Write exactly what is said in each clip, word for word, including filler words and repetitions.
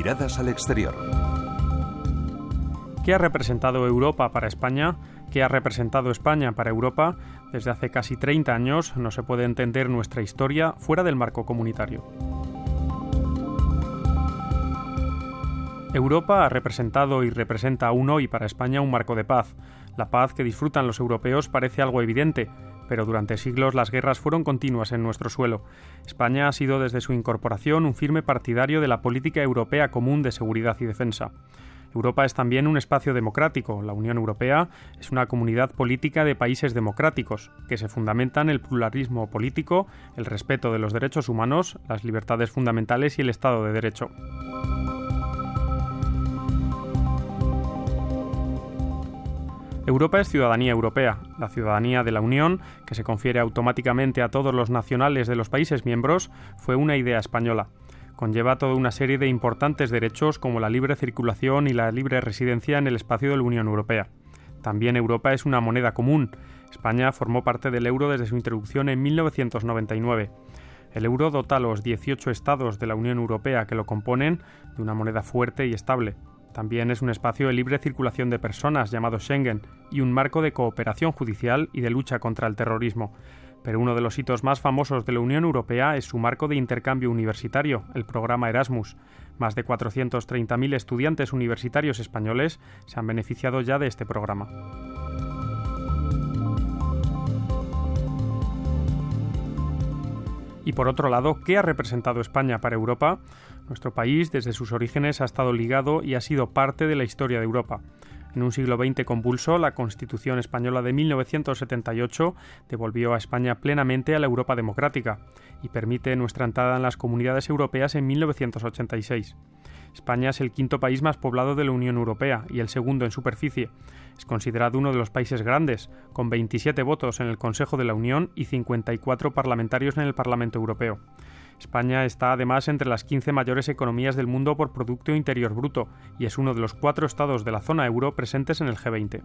Miradas al exterior. ¿Qué ha representado Europa para España? ¿Qué ha representado España para Europa? Desde hace casi treinta años no se puede entender nuestra historia fuera del marco comunitario. Europa ha representado y representa aún hoy para España un marco de paz. La paz que disfrutan los europeos parece algo evidente, pero durante siglos las guerras fueron continuas en nuestro suelo. España ha sido desde su incorporación un firme partidario de la política europea común de seguridad y defensa. Europa es también un espacio democrático. La Unión Europea es una comunidad política de países democráticos, que se fundamentan en el pluralismo político, el respeto de los derechos humanos, las libertades fundamentales y el Estado de Derecho. Europa es ciudadanía europea. La ciudadanía de la Unión, que se confiere automáticamente a todos los nacionales de los países miembros, fue una idea española. Conlleva toda una serie de importantes derechos como la libre circulación y la libre residencia en el espacio de la Unión Europea. También Europa es una moneda común. España formó parte del euro desde su introducción en mil novecientos noventa y nueve. El euro dota a los dieciocho estados de la Unión Europea que lo componen de una moneda fuerte y estable. También es un espacio de libre circulación de personas llamado Schengen y un marco de cooperación judicial y de lucha contra el terrorismo. Pero uno de los hitos más famosos de la Unión Europea es su marco de intercambio universitario, el programa Erasmus. Más de cuatrocientos treinta mil estudiantes universitarios españoles se han beneficiado ya de este programa. Y por otro lado, ¿qué ha representado España para Europa? Nuestro país, desde sus orígenes, ha estado ligado y ha sido parte de la historia de Europa. En un siglo veinte convulso, la Constitución española de mil novecientos setenta y ocho devolvió a España plenamente a la Europa democrática y permite nuestra entrada en las comunidades europeas en mil novecientos ochenta y seis. España es el quinto país más poblado de la Unión Europea y el segundo en superficie. Es considerado uno de los países grandes, con veintisiete votos en el Consejo de la Unión y cincuenta y cuatro parlamentarios en el Parlamento Europeo. España está además entre las quince mayores economías del mundo por Producto Interior Bruto y es uno de los cuatro estados de la zona euro presentes en el G veinte.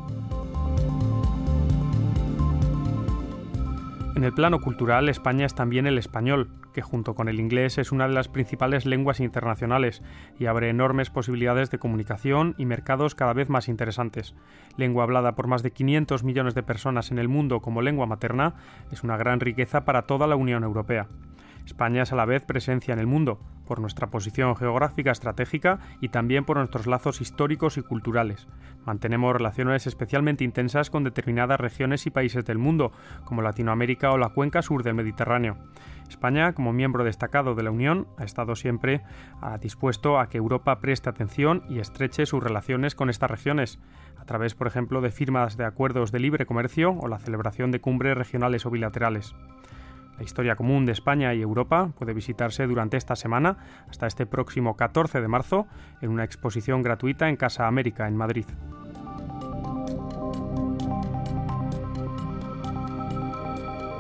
En el plano cultural, España es también el español, que junto con el inglés es una de las principales lenguas internacionales y abre enormes posibilidades de comunicación y mercados cada vez más interesantes. Lengua hablada por más de quinientos millones de personas en el mundo como lengua materna, es una gran riqueza para toda la Unión Europea. España es a la vez presencia en el mundo, por nuestra posición geográfica estratégica y también por nuestros lazos históricos y culturales. Mantenemos relaciones especialmente intensas con determinadas regiones y países del mundo, como Latinoamérica o la cuenca sur del Mediterráneo. España, como miembro destacado de la Unión, ha estado siempre dispuesto a que Europa preste atención y estreche sus relaciones con estas regiones, a través, por ejemplo, de firmas de acuerdos de libre comercio o la celebración de cumbres regionales o bilaterales. La historia común de España y Europa puede visitarse durante esta semana hasta este próximo catorce de marzo en una exposición gratuita en Casa América, en Madrid.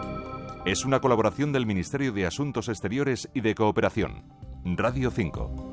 Es una colaboración del Ministerio de Asuntos Exteriores y de Cooperación. Radio cinco.